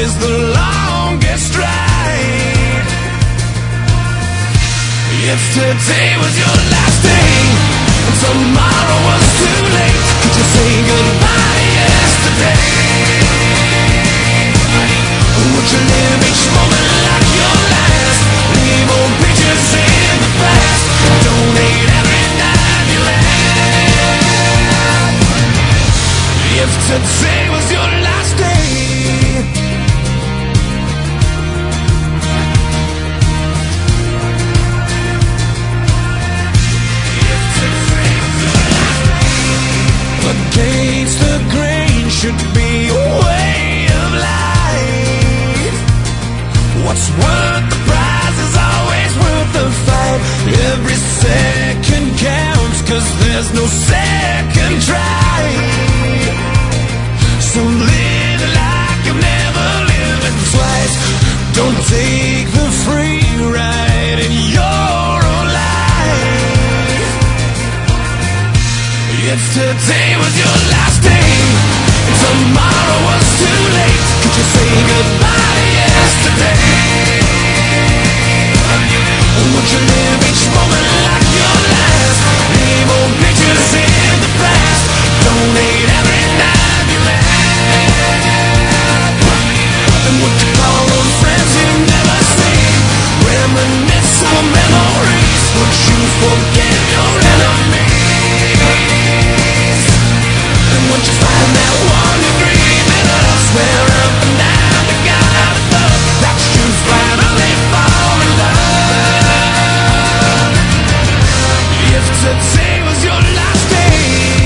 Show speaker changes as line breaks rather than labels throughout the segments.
is the longest ride. If today was your last day and tomorrow was too late, could you say goodbye to yesterday? Would you live each moment like your last? Leave old pictures in the past. Donate every dime you have. If today was your last day, if today was your last day, against the grain should be a way of life. What's worth the prize is always worth the fight. Every second counts, 'cause there's no second try. So live like you've never lived it twice. Don't take the free ride in your own life. If today was your last day and tomorrow was too late, could you say goodbye to yesterday? Would you live each moment like your last? Leave old pictures in the past. Donate every dime you have. And would you call on friends you never see? Reminisce on memories. Would you forgive your enemies? And would you find that one you dream in of? Swear up and down to God above that you finally fall in love. If today was your last day,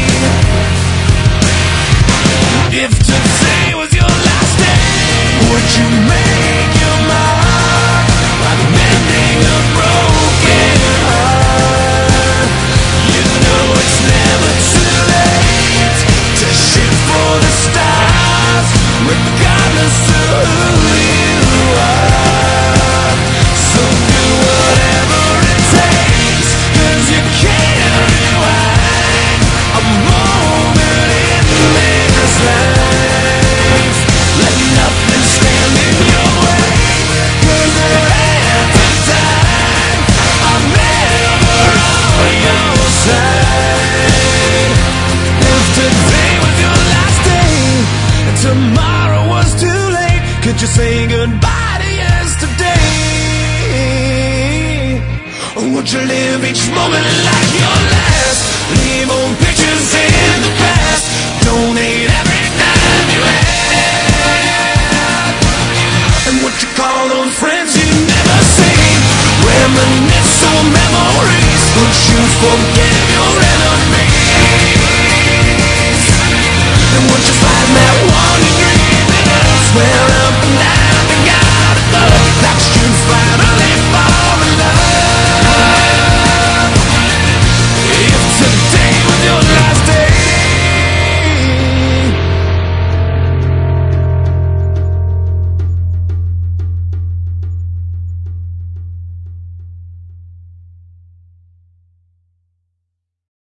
if today was your last day, would you make your mark like mending a broken heart? You know it's never too late to shoot for the stars, regardless of who you are. So do whatever it takes, 'cause you can't rewind a moment in this life. Let nothing stand in your way, 'cause there ain't a time. I'm never on your side. If today was your last day and tomorrow was too late, could you say goodbye to yesterday? Or would you live each moment like your last? Leave old pictures in the past. Donate every dime you have. And would you call on friends you never see? Reminisce on memories. Would you forgive your enemies? And would you find that one you dream of? Swear up and down to God above that you finally